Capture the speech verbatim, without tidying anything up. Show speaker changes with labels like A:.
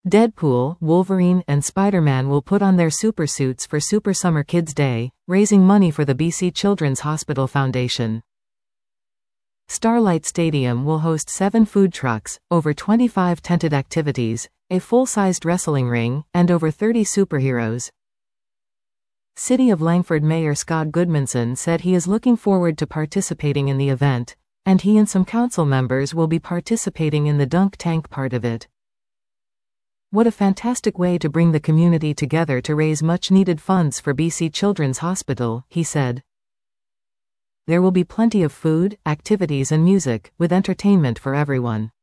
A: Deadpool, Wolverine, and Spider-Man will put on their supersuits for Super Summer Kids Day, raising money for the B C Children's Hospital Foundation. Starlight Stadium will host seven food trucks, over twenty-five tented activities, a full-sized wrestling ring, and over thirty superheroes. City of Langford Mayor Scott Goodmanson said he is looking forward to participating in the event, and he and some council members will be participating in the dunk tank part of it. What a fantastic way to bring the community together to raise much-needed funds for B C Children's Hospital, he said. There will be plenty of food, activities and music, with entertainment for everyone.